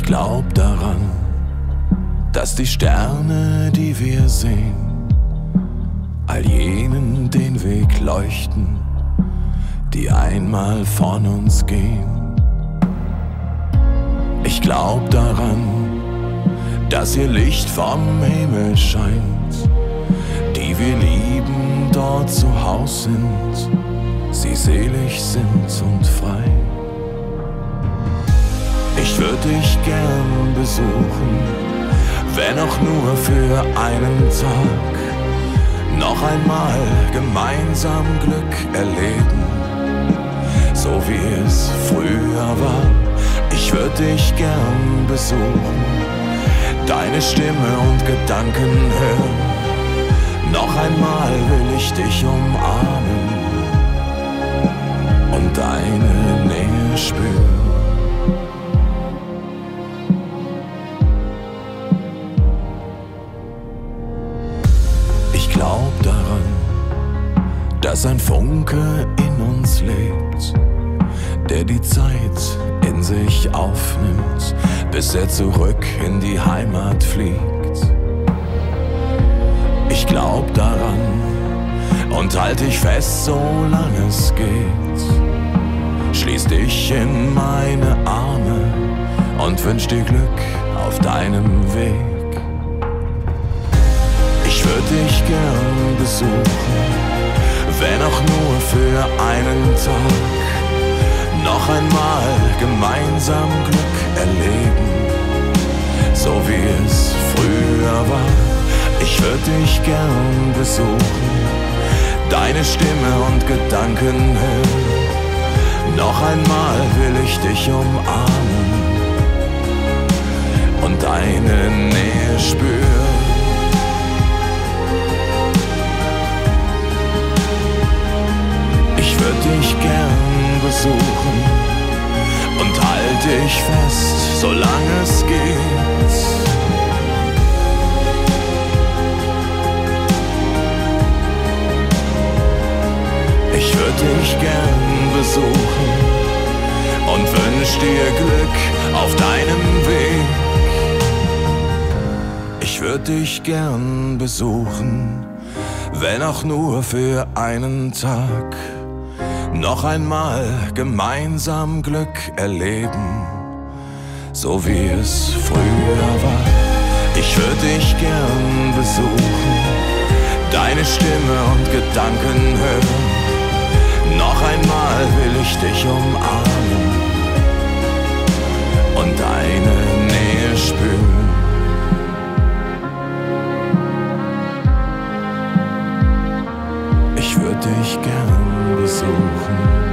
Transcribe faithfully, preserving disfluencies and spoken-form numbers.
glaub daran, dass die Sterne, die wir sehen, all jenen den Weg leuchten, die einmal von uns gehen. Ich glaub daran, dass ihr Licht vom Himmel scheint, die wir lieben, dort zu Haus sind, sie selig sind und frei. Ich würd dich gern besuchen, wenn auch nur für einen Tag, noch einmal gemeinsam Glück erleben, so wie es früher war. Ich würd dich gern besuchen, deine Stimme und Gedanken hören, noch einmal will ich dich umarmen und deine Nähe spüren. Ich glaub daran, dass ein Funke in uns lebt, der die Zeit in sich aufnimmt, bis er zurück in die Heimat fliegt. Ich glaub daran und halt dich fest, solange es geht. Schließ dich in meine Arme und wünsch dir Glück auf deinem Weg. Ich würd dich gern besuchen, wenn auch nur für einen Tag, noch einmal gemeinsam Glück erleben, so wie es früher war. Ich würd dich gern besuchen, deine Stimme und Gedanken hören, noch einmal will ich dich umarmen und deine Nähe spüren. Ich würd dich gern besuchen und halt dich fest, solange es geht. Ich würd dich gern besuchen und wünsch dir Glück auf deinem Weg. Ich würd dich gern besuchen, wenn auch nur für einen Tag, noch einmal gemeinsam Glück erleben, so wie es früher war. Ich würd dich gern besuchen, deine Stimme und Gedanken hören, noch einmal will ich dich umarmen und deine Nähe spüren. Ich würd dich gern besuchen.